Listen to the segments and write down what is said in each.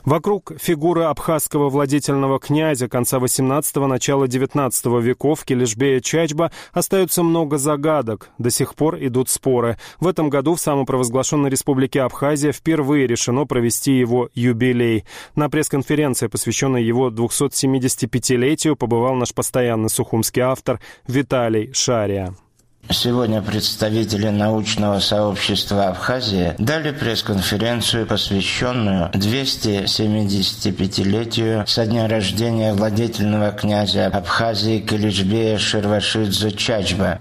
Вокруг фигуры абхазского владетельного князя конца XVIII – начала XIX веков Келешбея Чачба остается много загадок. До сих пор идут споры. В этом году в самопровозглашенной республике Абхазия впервые решено провести его юбилей. На пресс-конференции, посвященной его 275-летию, побывал наш постоянный сухумский автор Виталий Шария. Сегодня представители научного сообщества Абхазии дали пресс-конференцию, посвященную 275-летию со дня рождения владетельного князя Абхазии Келешбея Шервашидзе Чачба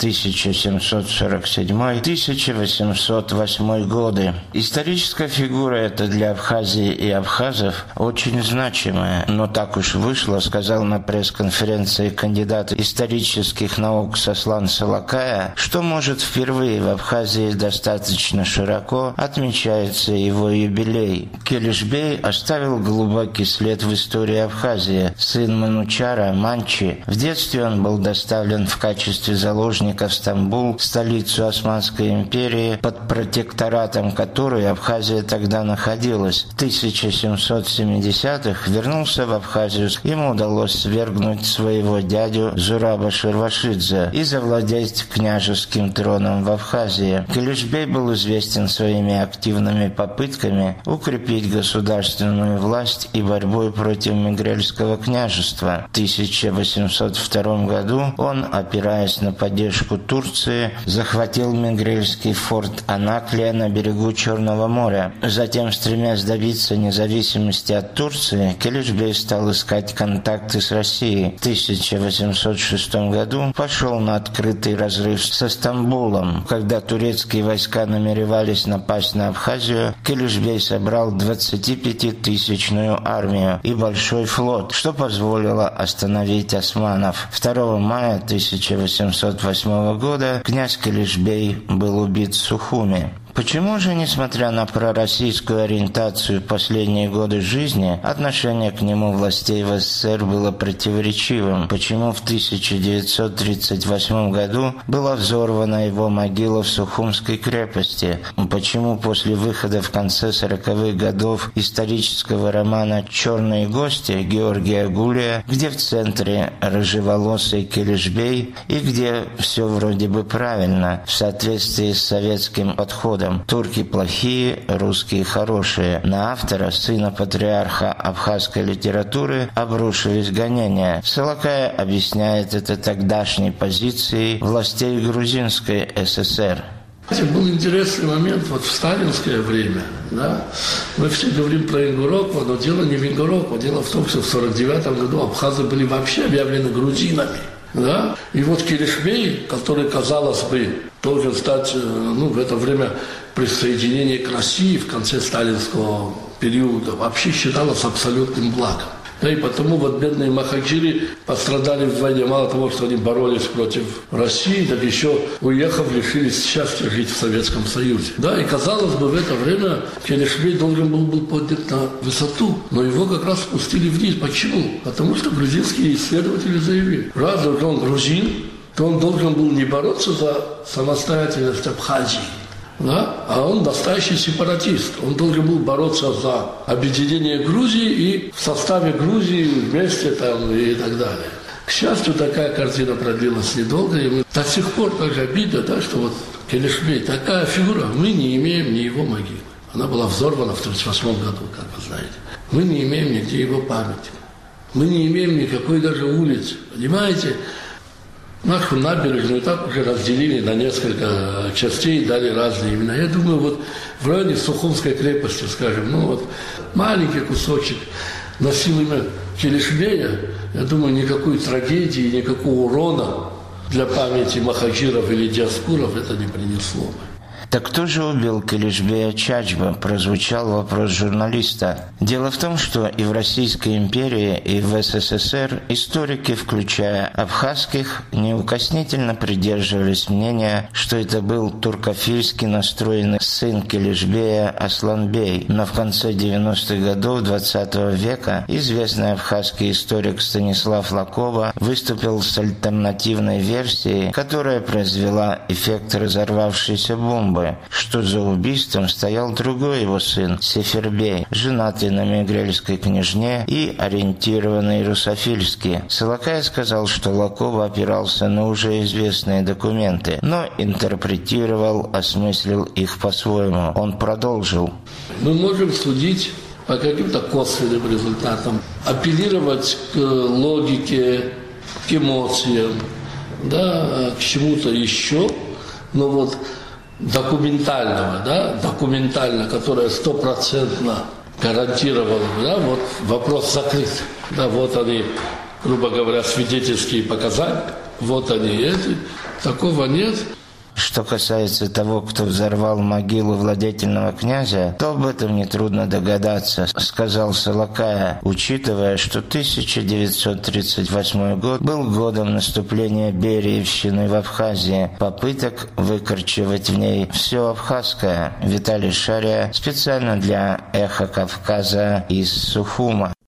1747-1808 годы. Историческая фигура эта для Абхазии и абхазов очень значимая, но так уж вышло, сказал на пресс-конференции кандидат исторических наук Сослан Салакая, что, может, впервые в Абхазии достаточно широко отмечается его юбилей. Келешбей оставил глубокий след в истории Абхазии. Сын Манучара, Манчи. В детстве он был доставлен в качестве заложника в Стамбул, столицу Османской империи, под протекторатом которой Абхазия тогда находилась. В 1770-х вернулся в Абхазию. Ему удалось свергнуть своего дядю Зураба Шервашидзе и завладеть княжеством троном в Абхазии. Келешбей был известен своими активными попытками укрепить государственную власть и борьбой против Мегрельского княжества. В 1802 году он, опираясь на поддержку Турции, захватил Мегрельский форт Анаклия на берегу Черного моря. Затем, стремясь добиться независимости от Турции, Келешбей стал искать контакты с Россией. В 1806 году пошел на открытый разрыв со Стамбулом. Когда турецкие войска намеревались напасть на Абхазию, Келешбей собрал 25-тысячную армию и большой флот, что позволило остановить османов. 2 мая 1808 года князь Келешбей был убит в Сухуми. Почему же, несмотря на пророссийскую ориентацию в последние годы жизни, отношение к нему властей в СССР было противоречивым? Почему в 1938 году была взорвана его могила в Сухумской крепости? Почему после выхода в конце 40-х годов исторического романа «Черные гости» Георгия Гулия, где в центре рыжеволосый Келешбей и где все вроде бы правильно, в соответствии с советским подходом? Турки плохие, русские хорошие. На автора, сына патриарха абхазской литературы, обрушились гонения. Салакая объясняет это тогдашней позицией властей Грузинской ССР. Был интересный момент вот в сталинское время. Да? Мы все говорим про Ингурокво, но дело не в Ингурокво. Дело в том, что в 1949 году абхазы были вообще объявлены грузинами. Да? И вот Келешбей, который, казалось бы, должен стать в это время присоединение к России в конце сталинского периода, вообще считалось абсолютным благом. Да и потому вот бедные махаджиры пострадали в войне. Мало того, что они боролись против России, так еще, уехав, лишились счастья жить в Советском Союзе. Да, и казалось бы, в это время Келешбей должен был поднят на высоту, но его как раз спустили вниз. Почему? Потому что грузинские исследователи заявили, раз он грузин, то он должен был не бороться за самостоятельность Абхазии, да? А он настоящий сепаратист. Он должен был бороться за объединение Грузии и в составе Грузии вместе там и так далее. К счастью, такая картина продлилась недолго, и мы до сих пор так обидно, да, что вот Келешбей, такая фигура, мы не имеем ни его могилы. Она была взорвана в 1938 году, как вы знаете. Мы не имеем нигде его памяти. Мы не имеем никакой даже улицы, понимаете? Нашу набережную так уже разделили на несколько частей, дали разные имена. Я думаю, вот в районе Сухумской крепости, скажем, маленький кусочек носил имя Келешбея. Я думаю, никакой трагедии, никакого урона для памяти махаджиров или диаспоров это не принесло бы. Так кто же убил Келешбея Чачба? Прозвучал вопрос журналиста. Дело в том, что и в Российской империи, и в СССР историки, включая абхазских, неукоснительно придерживались мнения, что это был туркофильски настроенный сын Келешбея Асланбей. Но в конце 90-х годов 20 века известный абхазский историк Станислав Лакова выступил с альтернативной версией, которая произвела эффект разорвавшейся бомбы. бы, что за убийством стоял другой его сын, Сефербей, женатый на мегрельской княжне и ориентированный русофильски. Салакая сказал, что Лакова опирался на уже известные документы, но интерпретировал, осмыслил их по-своему. Он продолжил. Мы можем судить по каким-то косвенным результатам, апеллировать к логике, к эмоциям, да, к чему-то еще, но вот документально, которое 100% гарантировано, да, вот вопрос закрыт. Да, вот они, грубо говоря, свидетельские показания, вот они эти, такого нет. Что касается того, кто взорвал могилу владетельного князя, то об этом нетрудно догадаться, сказал Салакая, учитывая, что 1938 год был годом наступления Бериевщины в Абхазии, попыток выкорчевать в ней все абхазское. Виталий Шария специально для «Эхо Кавказа» из Сухума.